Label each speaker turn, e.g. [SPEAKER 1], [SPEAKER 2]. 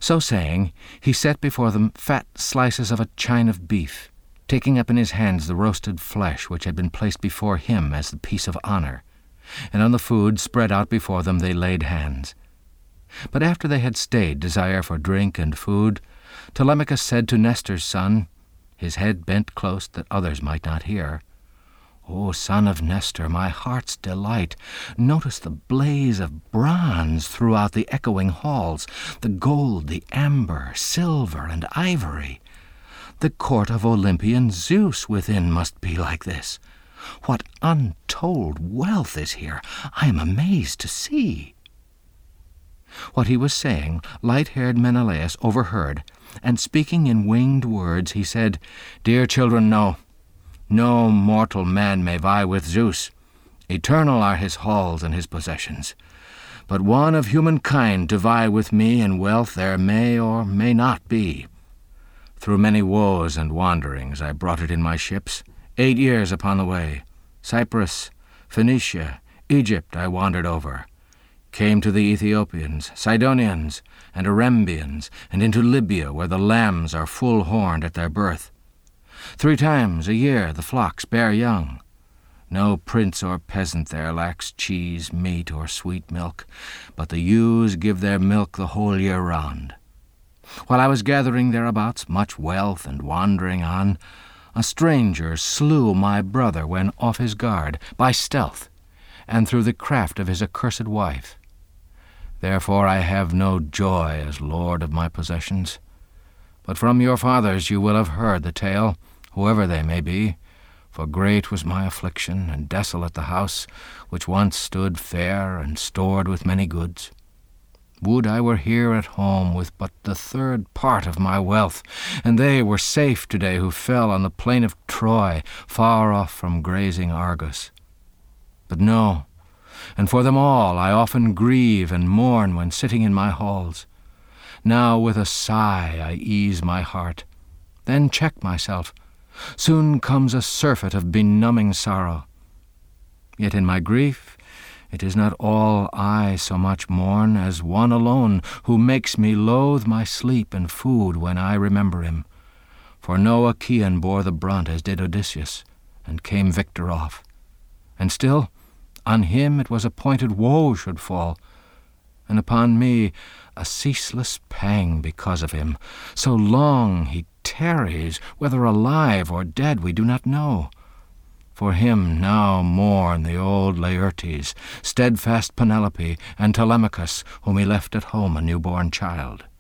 [SPEAKER 1] So saying, he set before them fat slices of a chine of beef, taking up in his hands the roasted flesh which had been placed before him as the piece of honor, and on the food spread out before them they laid hands. But after they had stayed desire for drink and food, Telemachus said to Nestor's son, his head bent close that others might not hear, O son of Nestor, my heart's delight, notice the blaze of bronze throughout the echoing halls, the gold, the amber, silver, and ivory. The court of Olympian Zeus within must be like this. What untold wealth is here, I am amazed to see. What he was saying, light-haired Menelaus overheard, and speaking in winged words, he said, Dear children, know, no mortal man may vie with Zeus. Eternal are his halls and his possessions. But one of humankind to vie with me in wealth there may or may not be. Through many woes and wanderings I brought it in my ships, 8 years upon the way. Cyprus, Phoenicia, Egypt I wandered over. Came to the Ethiopians, Sidonians, and Arembians, and into Libya, where the lambs are full-horned at their birth. 3 times a year the flocks bear young. No prince or peasant there lacks cheese, meat, or sweet milk, but the ewes give their milk the whole year round. While I was gathering thereabouts much wealth and wandering on, a stranger slew my brother when off his guard, by stealth, and through the craft of his accursed wife. Therefore I have no joy as lord of my possessions. But from your fathers you will have heard the tale, whoever they may be, for great was my affliction, and desolate the house, which once stood fair and stored with many goods. Would I were here at home with but the 3rd part of my wealth, and they were safe today who fell on the plain of Troy, far off from grazing Argos. But no, and for them all I often grieve and mourn when sitting in my halls. Now with a sigh I ease my heart, then check myself. Soon comes a surfeit of benumbing sorrow. Yet in my grief it is not all I so much mourn as one alone who makes me loathe my sleep and food when I remember him. For no Achaean bore the brunt as did Odysseus, and came victor off. And still on him it was appointed woe should fall, and upon me a ceaseless pang because of him. So long he tarries, whether alive or dead we do not know. For him now mourn the old Laertes, steadfast Penelope, and Telemachus, whom he left at home a newborn child.